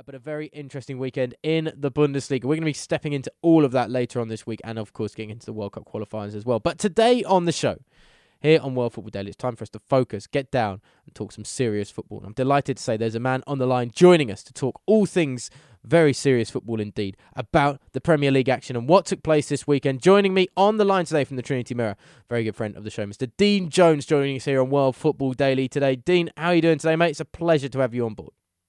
but a very interesting weekend in the Bundesliga. We're going to be stepping into all of that later on this week and, of course, getting into the World Cup qualifiers as well. But today on the show, here on World Football Daily, it's time for us to focus, get down, and talk some serious football. And I'm delighted to say there's a man on the line joining us to talk all things very serious football indeed about the Premier League action and what took place this weekend. Joining me on the line today from the Trinity Mirror, very good friend of the show, Mr. Dean Jones, joining us here on World Football Daily today. Dean, how are you doing today, mate? It's a pleasure to have you on board.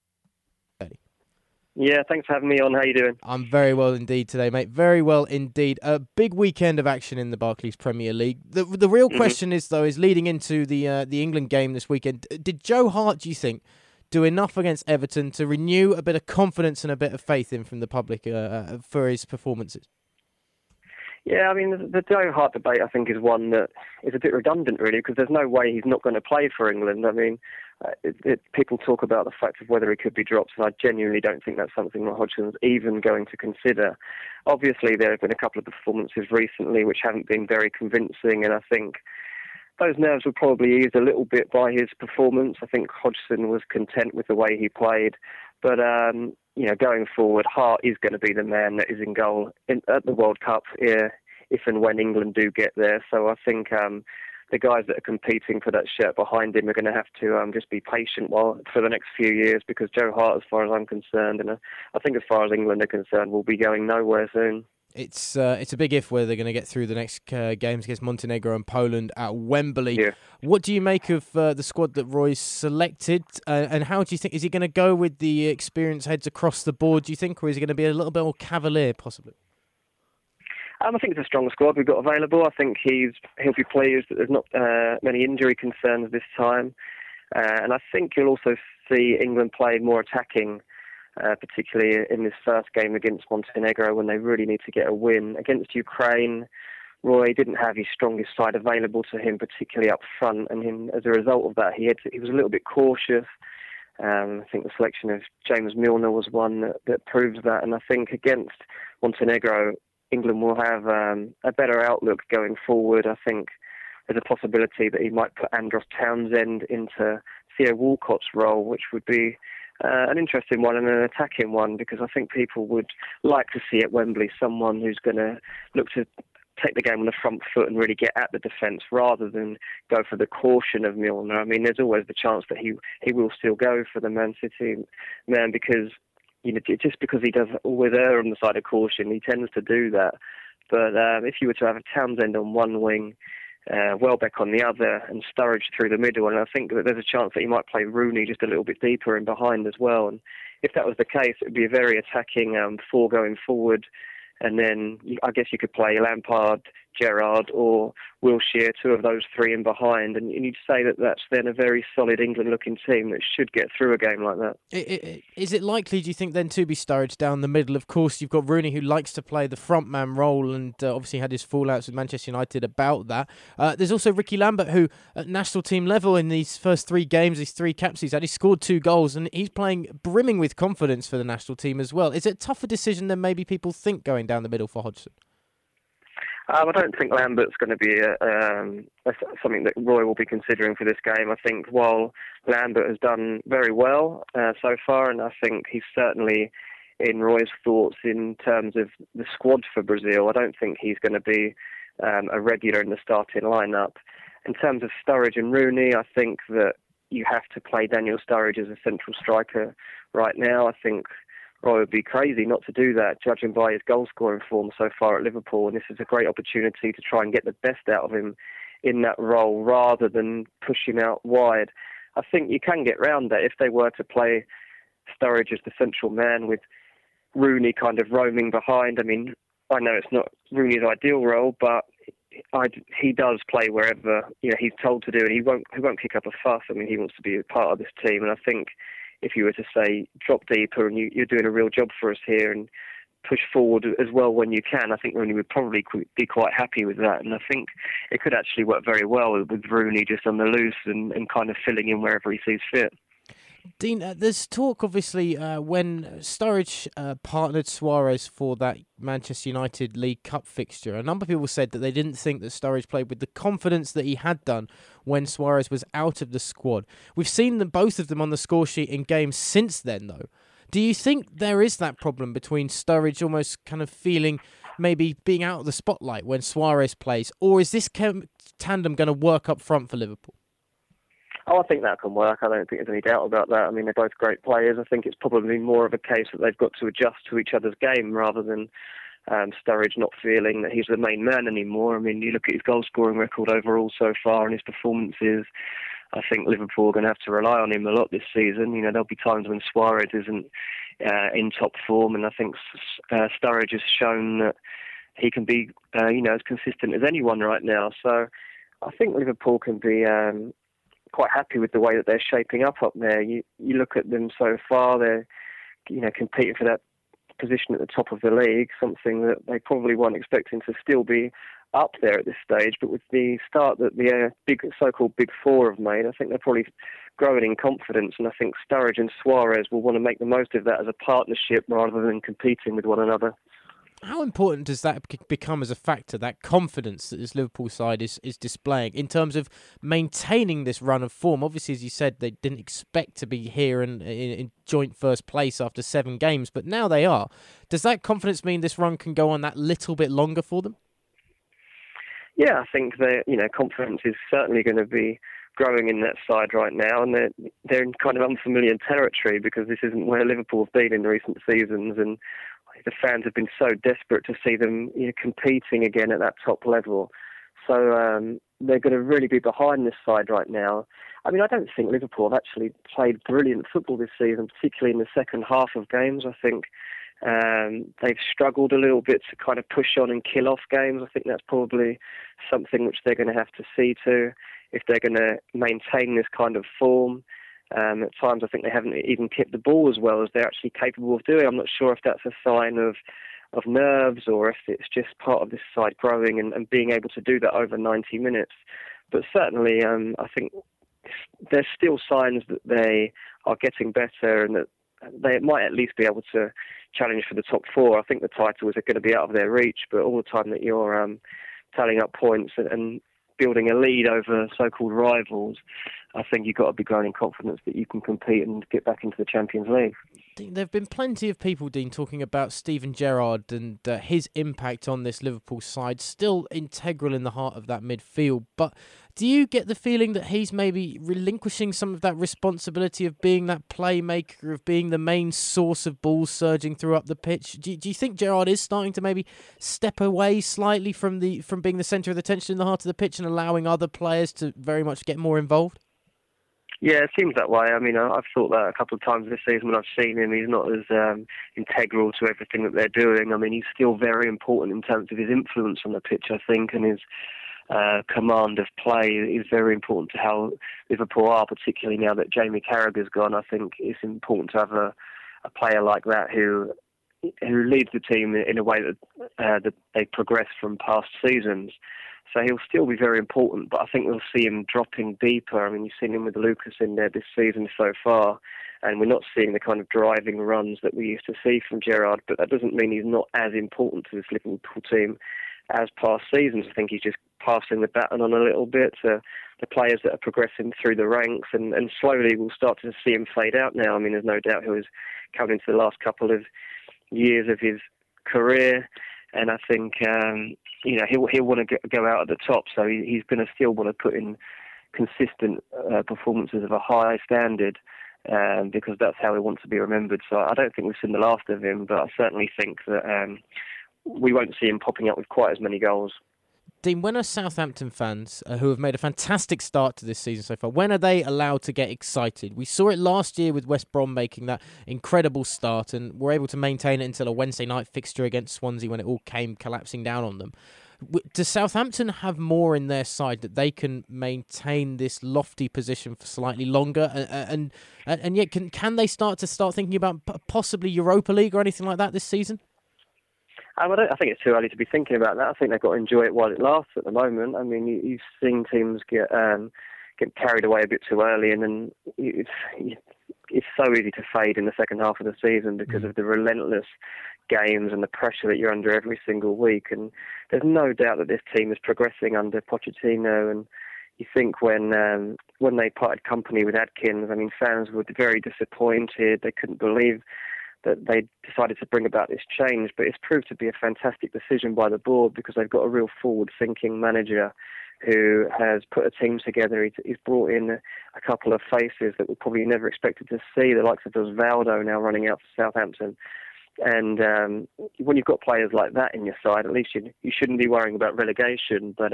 Yeah, thanks for having me on. How you doing? I'm very well indeed today, mate. Very well indeed. A big weekend of action in the Barclays Premier League. The real question is leading into the England game this weekend. Did Joe Hart, do you think, do enough against Everton to renew a bit of confidence and a bit of faith in from the public for his performances? Yeah, I mean, the Joe Hart debate, I think, is one that is a bit redundant, really, because there's no way he's not going to play for England. I mean, people talk about the fact of whether he could be dropped, and I genuinely don't think that's something that Hodgson's even going to consider. Obviously, there have been a couple of performances recently which haven't been very convincing, and I think those nerves were probably eased a little bit by his performance. I think Hodgson was content with the way he played, but going forward, Hart is going to be the man that is in goal at the World Cup if and when England do get there. So I think the guys that are competing for that shirt behind him are going to have to just be patient for the next few years, because Joe Hart, as far as I'm concerned, and I think as far as England are concerned, will be going nowhere soon. It's a big if whether they're going to get through the next games against Montenegro and Poland at Wembley. Yeah. What do you make of the squad that Roy's selected, and how do you think, is he going to go with the experienced heads across the board, do you think, or is he going to be a little bit more cavalier, possibly? I think it's a strong squad we've got available. I think he'll be pleased that there's not many injury concerns this time, and I think you'll also see England play more attacking, particularly in this first game against Montenegro, when they really need to get a win. Against Ukraine, Roy didn't have his strongest side available to him, particularly up front, and as a result of that, he was a little bit cautious. I think the selection of James Milner was one that proves that, and I think against Montenegro, England will have a better outlook going forward. I think there's a possibility that he might put Andros Townsend into Theo Walcott's role, which would be an interesting one and an attacking one, because I think people would like to see at Wembley someone who's going to look to take the game on the front foot and really get at the defence, rather than go for the caution of Milner. I mean, there's always the chance that he will still go for the Man City man, because just because he does always err on the side of caution, he tends to do that. But if you were to have a Townsend on one wing, Welbeck on the other, and Sturridge through the middle, and I think that there's a chance that he might play Rooney just a little bit deeper in behind as well. And if that was the case, it would be a very attacking four going forward. And then I guess you could play Lampard, Gerrard or Wilshere, two of those three in behind, and you'd say that that's then a very solid England-looking team that should get through a game like that. Is it likely, do you think, then to be Sturridge down the middle? Of course, you've got Rooney, who likes to play the front man role, and obviously had his fallouts with Manchester United about that. There's also Ricky Lambert, who at national team level in these first three games, these three caps he's had, he scored 2 goals, and he's playing brimming with confidence for the national team as well. Is it a tougher decision than maybe people think going down the middle for Hodgson? I don't think Lambert's going to be something that Roy will be considering for this game. I think while Lambert has done very well so far, and I think he's certainly in Roy's thoughts in terms of the squad for Brazil, I don't think he's going to be a regular in the starting lineup. In terms of Sturridge and Rooney, I think that you have to play Daniel Sturridge as a central striker right now. I think Roy would be crazy not to do that, judging by his goal-scoring form so far at Liverpool. And this is a great opportunity to try and get the best out of him in that role, rather than push him out wide. I think you can get round that if they were to play Sturridge as the central man with Rooney kind of roaming behind. I mean, I know it's not Rooney's ideal role, but he does play wherever he's told to do, and he won't kick up a fuss. I mean, he wants to be a part of this team, and I think if you were to say drop deeper and you're doing a real job for us here and push forward as well when you can, I think Rooney would probably be quite happy with that. And I think it could actually work very well with Rooney just on the loose and kind of filling in wherever he sees fit. Dean, there's talk, obviously, when Sturridge partnered Suarez for that Manchester United League Cup fixture, a number of people said that they didn't think that Sturridge played with the confidence that he had done when Suarez was out of the squad. We've seen both of them on the score sheet in games since then, though. Do you think there is that problem between Sturridge almost kind of feeling maybe being out of the spotlight when Suarez plays, or is this tandem going to work up front for Liverpool? Oh, I think that can work. I don't think there's any doubt about that. I mean, they're both great players. I think it's probably more of a case that they've got to adjust to each other's game rather than Sturridge not feeling that he's the main man anymore. I mean, you look at his goal-scoring record overall so far and his performances. I think Liverpool are going to have to rely on him a lot this season. You know, there'll be times when Suarez isn't in top form, and I think Sturridge has shown that he can be, as consistent as anyone right now. So I think Liverpool can be quite happy with the way that they're shaping up there. You look at them so far; they're competing for that position at the top of the league, something that they probably weren't expecting to still be up there at this stage. But with the start that the so-called Big Four have made, I think they're probably growing in confidence, and I think Sturridge and Suarez will want to make the most of that as a partnership rather than competing with one another. How important does that become as a factor, that confidence that this Liverpool side is displaying in terms of maintaining this run of form? Obviously, as you said, they didn't expect to be here in joint first place after 7 games, but now they are. Does that confidence mean this run can go on that little bit longer for them? Yeah, I think that confidence is certainly going to be growing in that side right now, and they're in kind of unfamiliar territory because this isn't where Liverpool have been in recent seasons, and the fans have been so desperate to see them competing again at that top level. So they're going to really be behind this side right now. I mean, I don't think Liverpool have actually played brilliant football this season, particularly in the second half of games. I think they've struggled a little bit to kind of push on and kill off games. I think that's probably something which they're going to have to see to if they're going to maintain this kind of form. At times, I think they haven't even kicked the ball as well as they're actually capable of doing. I'm not sure if that's a sign of nerves or if it's just part of this side growing and being able to do that over 90 minutes. But certainly, I think there's still signs that they are getting better and that they might at least be able to challenge for the top 4. I think the titles are going to be out of their reach, but all the time that you're tallying up points and building a lead over so-called rivals, I think you've got to be growing in confidence that you can compete and get back into the Champions League. There have been plenty of people, Dean, talking about Steven Gerrard and his impact on this Liverpool side, still integral in the heart of that midfield. But do you get the feeling that he's maybe relinquishing some of that responsibility of being that playmaker, of being the main source of balls surging through up the pitch? Do you think Gerrard is starting to maybe step away slightly from being the centre of attention in the heart of the pitch and allowing other players to very much get more involved? Yeah, it seems that way. I mean, I've thought that a couple of times this season when I've seen him. He's not as integral to everything that they're doing. I mean, he's still very important in terms of his influence on the pitch, I think, and his command of play is very important to how Liverpool are, particularly now that Jamie Carragher's gone. I think it's important to have a player like that who leads the team in a way that they progress from past seasons. So he'll still be very important, but I think we'll see him dropping deeper. I mean, you've seen him with Lucas in there this season so far, and we're not seeing the kind of driving runs that we used to see from Gerrard, but that doesn't mean he's not as important to this Liverpool team as past seasons. I think he's just passing the baton on a little bit to the players that are progressing through the ranks, and slowly we'll start to see him fade out now. I mean, there's no doubt he's coming into the last couple of years of his career, and I think he'll want to go out at the top. So he's going to still want to put in consistent performances of a high standard because that's how he wants to be remembered. So I don't think we've seen the last of him, but I certainly think that we won't see him popping up with quite as many goals. Dean, when are Southampton fans who have made a fantastic start to this season so far, when are they allowed to get excited? We saw it last year with West Brom making that incredible start and were able to maintain it until a Wednesday night fixture against Swansea when it all came collapsing down on them. Does Southampton have more in their side that they can maintain this lofty position for slightly longer? And yet, can they start thinking about possibly Europa League or anything like that this season? I think it's too early to be thinking about that. I think they've got to enjoy it while it lasts at the moment. I mean, you've seen teams get carried away a bit too early, and then it's so easy to fade in the second half of the season because of the relentless games and the pressure that you're under every single week. And there's no doubt that this team is progressing under Pochettino. And you think when they parted company with Adkins, I mean, fans were very disappointed. They couldn't believe that they decided to bring about this change. But it's proved to be a fantastic decision by the board because they've got a real forward-thinking manager who has put a team together. He's brought in a couple of faces that we probably never expected to see, the likes of Osvaldo now running out for Southampton. And when you've got players like that in your side, at least you shouldn't be worrying about relegation. But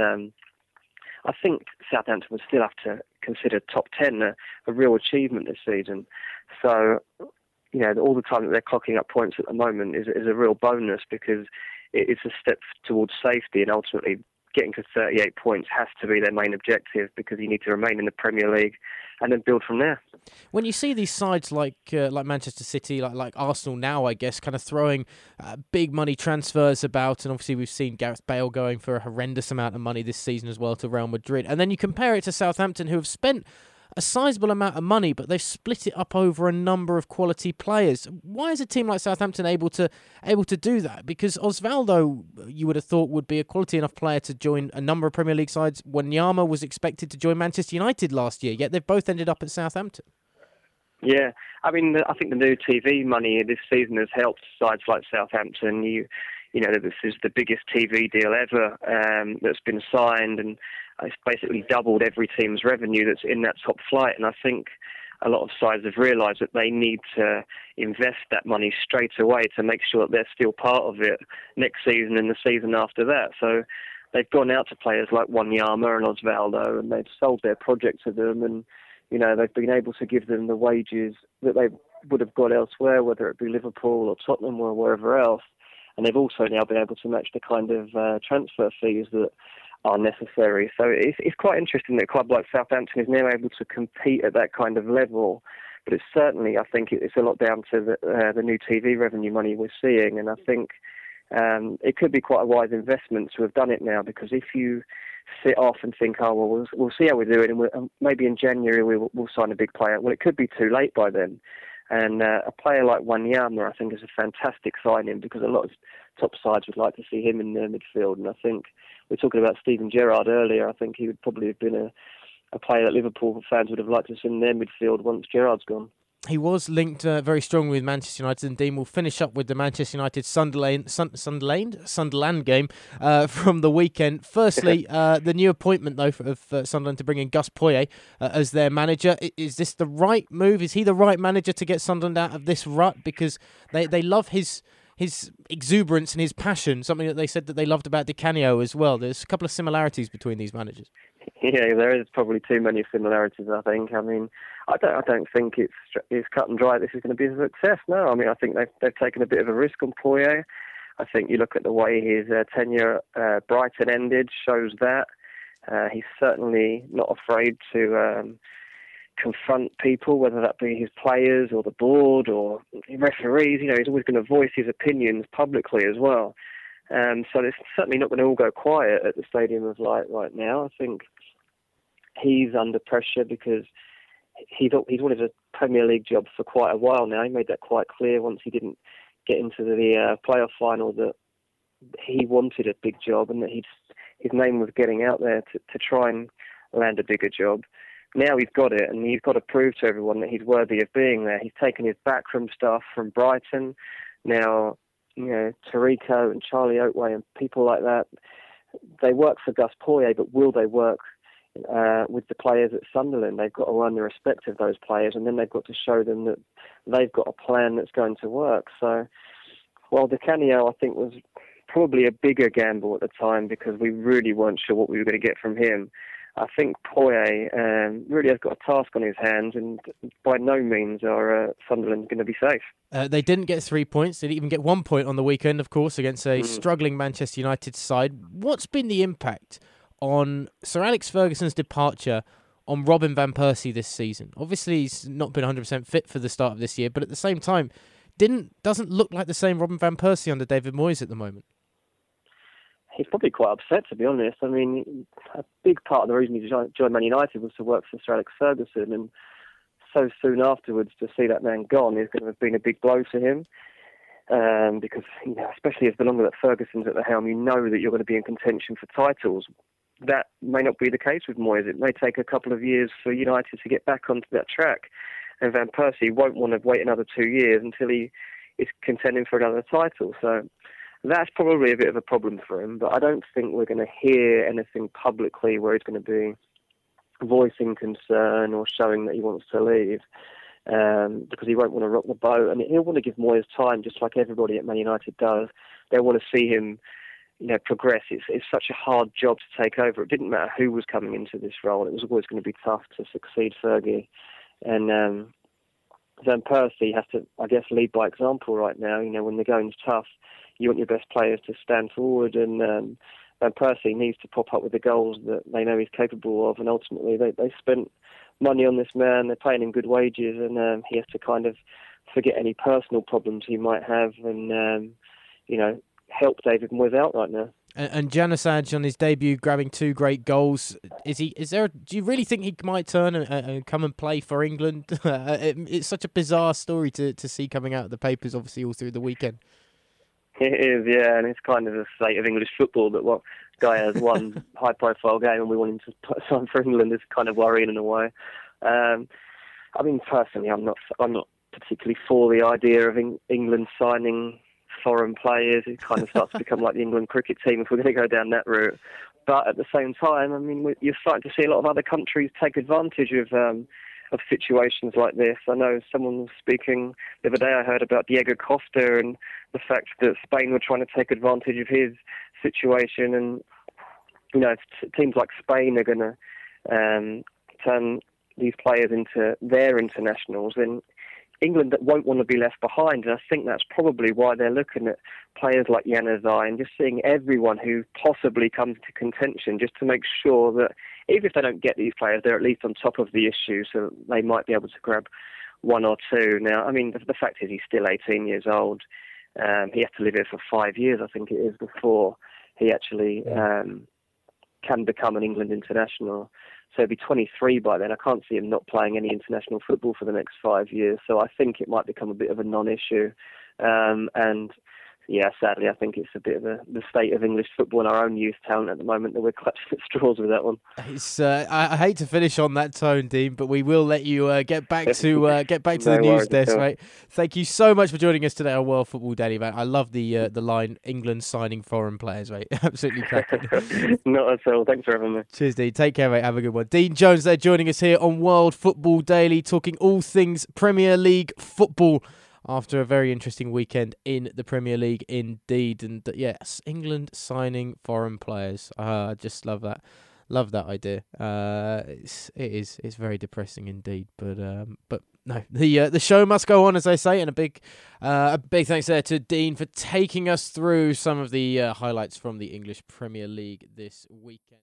I think Southampton would still have to consider top 10 a real achievement this season. So, all the time that they're clocking up points at the moment is a real bonus because it's a step towards safety, and ultimately getting to 38 points has to be their main objective because you need to remain in the Premier League and then build from there. When you see these sides like Manchester City, like Arsenal now, I guess, kind of throwing big money transfers about, and obviously we've seen Gareth Bale going for a horrendous amount of money this season as well to Real Madrid, and then you compare it to Southampton, who have spent a sizable amount of money, but they've split it up over a number of quality players. Why is a team like Southampton able to do that? Because Osvaldo, you would have thought, would be a quality enough player to join a number of Premier League sides. Wanyama was expected to join Manchester United last year, yet they've both ended up at Southampton. Yeah, I mean, I think the new TV money this season has helped sides like Southampton. This is the biggest TV deal ever that's been signed, and it's basically doubled every team's revenue that's in that top flight. And I think a lot of sides have realised that they need to invest that money straight away to make sure that they're still part of it next season and the season after that. So they've gone out to players like Wanyama and Osvaldo, and they've sold their project to them, and they've been able to give them the wages that they would have got elsewhere, whether it be Liverpool or Tottenham or wherever else. And they've also now been able to match the kind of transfer fees that are necessary. So it's quite interesting that a club like Southampton is now able to compete at that kind of level. But it's certainly, I think it's a lot down to the new TV revenue money we're seeing. And I think it could be quite a wise investment to have done it now, because if you sit off and think, we'll see how we do it, and maybe in January we'll sign a big player. Well, it could be too late by then. And a player like Wanyama, I think, is a fantastic signing because a lot of top sides would like to see him in their midfield. And I think we were talking about Steven Gerrard earlier. I think he would probably have been a player that Liverpool fans would have liked to see in their midfield once Gerrard's gone. He was linked very strongly with Manchester United, and Dean will finish up with the Manchester United Sunderland game from the weekend. Firstly, the new appointment though of Sunderland to bring in Gus Poyet as their manager. Is this the right move? Is he the right manager to get Sunderland out of this rut? Because they love his exuberance and his passion, something that they said that they loved about Di Canio as well. There's a couple of similarities between these managers. Yeah, there is probably too many similarities, I think. I mean, I don't think it's cut and dry. This is going to be a success. No, I mean, I think they've taken a bit of a risk on Poyet. I think you look at the way his tenure at Brighton ended shows that. He's certainly not afraid to confront people, whether that be his players or the board or referees. He's always going to voice his opinions publicly as well. So it's certainly not going to all go quiet at the Stadium of Light right now. I think he's under pressure because he's wanted a Premier League job for quite a while now. He made that quite clear once he didn't get into the playoff final that he wanted a big job and that his name was getting out there to try and land a bigger job. Now he's got it, and he's got to prove to everyone that he's worthy of being there. He's taken his backroom staff from Brighton. Now, Tarico and Charlie Oatway and people like that, they work for Gus Poyet, but will they work with the players at Sunderland? They've got to earn the respect of those players, and then they've got to show them that they've got a plan that's going to work. So, while Di Canio, I think, was probably a bigger gamble at the time because we really weren't sure what we were going to get from him, I think Poyet really has got a task on his hands, and by no means are Sunderland going to be safe. They didn't get 3 points. They didn't even get 1 point on the weekend, of course, against a struggling Manchester United side. What's been the impact on Sir Alex Ferguson's departure on Robin van Persie this season? Obviously, he's not been 100% fit for the start of this year, but at the same time, doesn't look like the same Robin van Persie under David Moyes at the moment. He's probably quite upset, to be honest. I mean, a big part of the reason he joined Man United was to work for Sir Alex Ferguson, and so soon afterwards to see that man gone is going to have been a big blow to him. Because, especially as the longer that Ferguson's at the helm, you know that you're going to be in contention for titles. That may not be the case with Moyes. It may take a couple of years for United to get back onto that track, and Van Persie won't want to wait another 2 years until he is contending for another title. So that's probably a bit of a problem for him. But I don't think we're going to hear anything publicly where he's going to be voicing concern or showing that he wants to leave, because he won't want to rock the boat, and he'll want to give Moyes time, just like everybody at Man United does. They want to see him, progress. It's such a hard job to take over. It didn't matter who was coming into this role; it was always going to be tough to succeed Fergie. And Van Persie has to, I guess, lead by example right now. When the going's tough, you want your best players to stand forward, and Van Persie needs to pop up with the goals that they know he's capable of. And ultimately, they spent money on this man. They're paying him good wages, and he has to kind of forget any personal problems he might have, and help David Moyes out right now. And Januzaj on his debut, grabbing 2 great goals. Do you really think he might turn and come and play for England? It's such a bizarre story to see coming out of the papers, obviously, all through the weekend. It is, yeah, and it's kind of the state of English football that guy has one high-profile game and we want him to sign for England is kind of worrying in a way. Personally, I'm not particularly for the idea of England signing foreign players. It kind of starts to become like the England cricket team if we're going to go down that route. But at the same time, you're starting to see a lot of other countries take advantage of situations like this. I know someone was speaking the other day, I heard about Diego Costa and the fact that Spain were trying to take advantage of his situation. And, if teams like Spain are going to turn these players into their internationals, then England won't want to be left behind. And I think that's probably why they're looking at players like Januzaj and just seeing everyone who possibly comes to contention, just to make sure that even if they don't get these players, they're at least on top of the issue, so they might be able to grab 1 or 2. Now, the fact is he's still 18 years old. He has to live here for 5 years, I think it is, before he actually can become an England international. So he'll be 23 by then. I can't see him not playing any international football for the next 5 years. So I think it might become a bit of a non-issue. And yeah, sadly, I think it's a bit of the state of English football and our own youth talent at the moment that we're clutching at straws with that one. I hate to finish on that tone, Dean, but we will let you get back to the news desk, mate. Thank you so much for joining us today on World Football Daily, mate. I love the line England signing foreign players, mate. Absolutely cracking. Not at all. Thanks for having me. Cheers, Dean. Take care, mate. Have a good one. Dean Jones there joining us here on World Football Daily, talking all things Premier League football, after a very interesting weekend in the Premier League indeed. And yes, England signing foreign players. I just love that. Love that idea. It's very depressing indeed. But no, the show must go on, as they say. And a big thanks there to Dean for taking us through some of the highlights from the English Premier League this weekend.